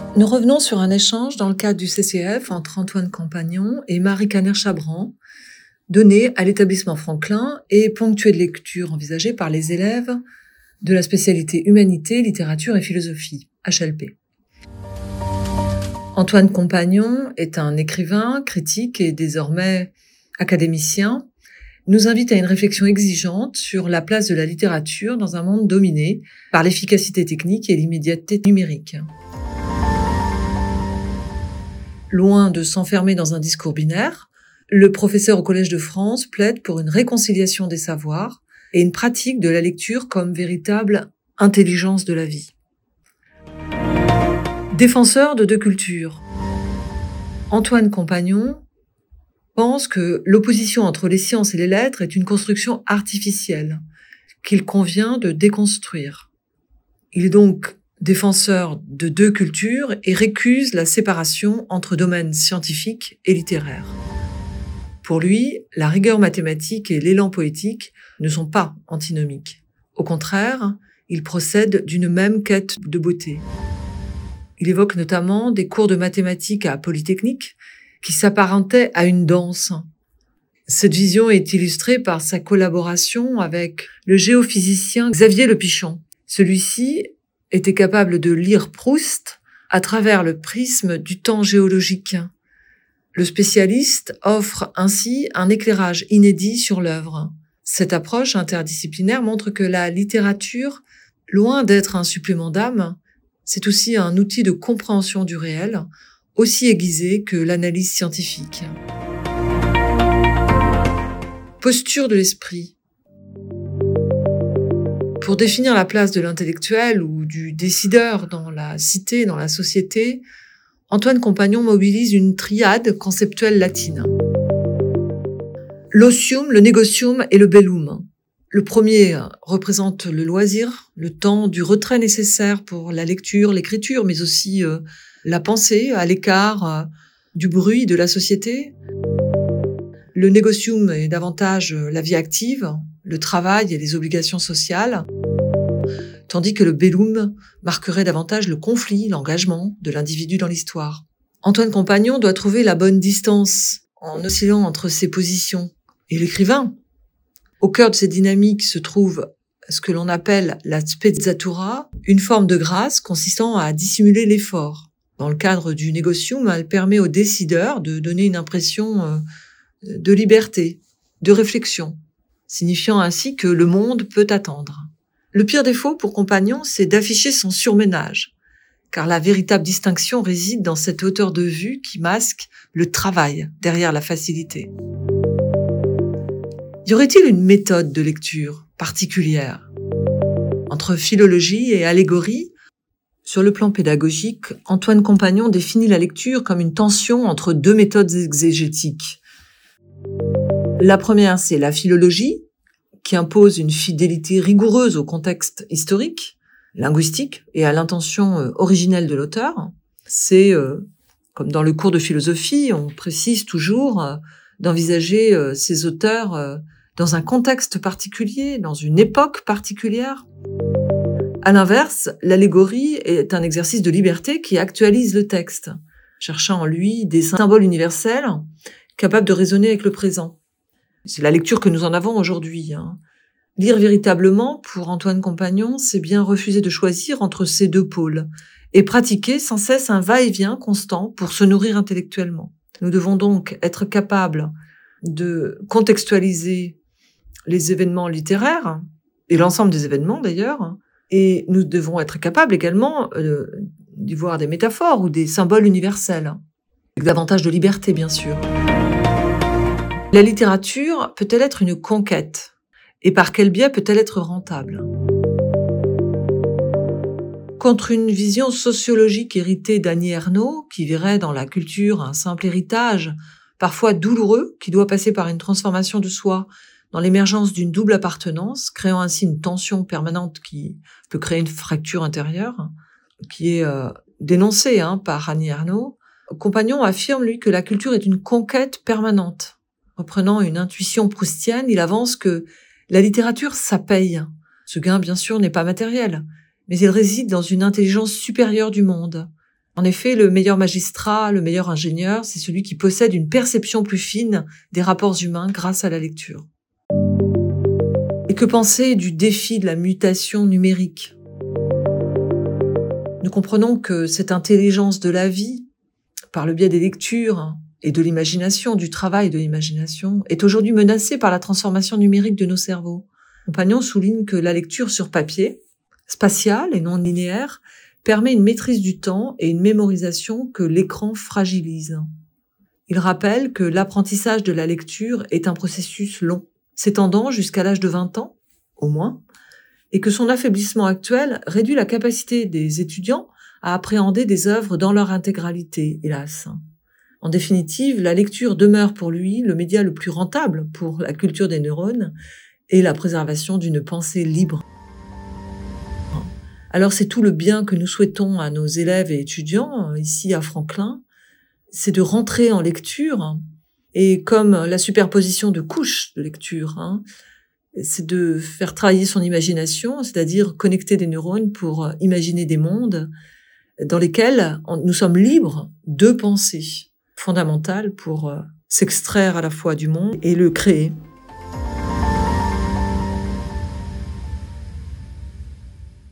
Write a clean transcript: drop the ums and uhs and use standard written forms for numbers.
Nous revenons sur un échange dans le cadre du CCF entre Antoine Campagnon et Marie Caner-Chabran, donné à l'établissement Franklin et ponctué de lectures envisagées par les élèves de la spécialité Humanité, Littérature et Philosophie, HLP. Antoine Campagnon est un écrivain, critique et désormais académicien, nous invite à une réflexion exigeante sur la place de la littérature dans un monde dominé par l'efficacité technique et l'immédiateté numérique. Loin de s'enfermer dans un discours binaire, le professeur au Collège de France plaide pour une réconciliation des savoirs et une pratique de la lecture comme véritable intelligence de la vie. Défenseur de deux cultures, Antoine Campagnon pense que l'opposition entre les sciences et les lettres est une construction artificielle qu'il convient de déconstruire. Il est donc défenseur de deux cultures et récuse la séparation entre domaines scientifiques et littéraires. Pour lui, la rigueur mathématique et l'élan poétique ne sont pas antinomiques. Au contraire, ils procèdent d'une même quête de beauté. Il évoque notamment des cours de mathématiques à Polytechnique qui s'apparentaient à une danse. Cette vision est illustrée par sa collaboration avec le géophysicien Xavier Le Pichon. Celui-ci était capable de lire Proust à travers le prisme du temps géologique. Le spécialiste offre ainsi un éclairage inédit sur l'œuvre. Cette approche interdisciplinaire montre que la littérature, loin d'être un supplément d'âme, c'est aussi un outil de compréhension du réel, aussi aiguisé que l'analyse scientifique. Posture de l'esprit. Pour définir la place de l'intellectuel ou du décideur dans la cité, dans la société, Antoine Campagnon mobilise une triade conceptuelle latine. L'osium, le negocium et le bellum. Le premier représente le loisir, le temps du retrait nécessaire pour la lecture, l'écriture, mais aussi la pensée à l'écart du bruit de la société. Le negocium est davantage la vie active, le travail et les obligations sociales, tandis que le bellum marquerait davantage le conflit, l'engagement de l'individu dans l'histoire. Antoine Campagnon doit trouver la bonne distance en oscillant entre ces positions. Et l'écrivain, au cœur de ces dynamiques se trouve ce que l'on appelle la spezzatura, une forme de grâce consistant à dissimuler l'effort. Dans le cadre du negocium, elle permet aux décideurs de donner une impression de liberté, de réflexion, signifiant ainsi que le monde peut attendre. Le pire défaut pour Campagnon, c'est d'afficher son surménage, car la véritable distinction réside dans cette hauteur de vue qui masque le travail derrière la facilité. Y aurait-il une méthode de lecture particulière? Entre philologie et allégorie, sur le plan pédagogique, Antoine Campagnon définit la lecture comme une tension entre deux méthodes exégétiques. La première, c'est la philologie, qui impose une fidélité rigoureuse au contexte historique, linguistique et à l'intention originelle de l'auteur. C'est, comme dans le cours de philosophie, on précise toujours d'envisager ces auteurs dans un contexte particulier, dans une époque particulière. À l'inverse, l'allégorie est un exercice de liberté qui actualise le texte, cherchant en lui des symboles universels capables de résonner avec le présent. C'est la lecture que nous en avons aujourd'hui. Lire véritablement, pour Antoine Campagnon, c'est bien refuser de choisir entre ces deux pôles et pratiquer sans cesse un va-et-vient constant pour se nourrir intellectuellement. Nous devons donc être capables de contextualiser les événements littéraires, et l'ensemble des événements d'ailleurs, et nous devons être capables également d'y voir des métaphores ou des symboles universels, avec davantage de liberté bien sûr. La littérature peut-elle être une conquête? Et par quel biais peut-elle être rentable? Contre une vision sociologique héritée d'Annie Ernaux, qui verrait dans la culture un simple héritage, parfois douloureux, qui doit passer par une transformation de soi dans l'émergence d'une double appartenance, créant ainsi une tension permanente qui peut créer une fracture intérieure, qui est dénoncée par Annie Ernaux, Campagnon affirme, lui, que la culture est une conquête permanente. Reprenant une intuition proustienne, il avance que la littérature, ça paye. Ce gain, bien sûr, n'est pas matériel, mais il réside dans une intelligence supérieure du monde, En effet, le meilleur magistrat, le meilleur ingénieur, c'est celui qui possède une perception plus fine des rapports humains grâce à la lecture. Et que penser du défi de la mutation numérique ? Nous comprenons que cette intelligence de la vie, par le biais des lectures et de l'imagination, du travail de l'imagination, est aujourd'hui menacée par la transformation numérique de nos cerveaux. Compagnon souligne que la lecture sur papier, spatiale et non linéaire, permet une maîtrise du temps et une mémorisation que l'écran fragilise. Il rappelle que l'apprentissage de la lecture est un processus long, s'étendant jusqu'à l'âge de 20 ans, au moins, et que son affaiblissement actuel réduit la capacité des étudiants à appréhender des œuvres dans leur intégralité, hélas. En définitive, la lecture demeure pour lui le média le plus rentable pour la culture des neurones et la préservation d'une pensée libre. Alors c'est tout le bien que nous souhaitons à nos élèves et étudiants ici à Franklin, c'est de rentrer en lecture et comme la superposition de couches de lecture, c'est de faire travailler son imagination, c'est-à-dire connecter des neurones pour imaginer des mondes dans lesquels nous sommes libres de penser, fondamentales pour s'extraire à la fois du monde et le créer.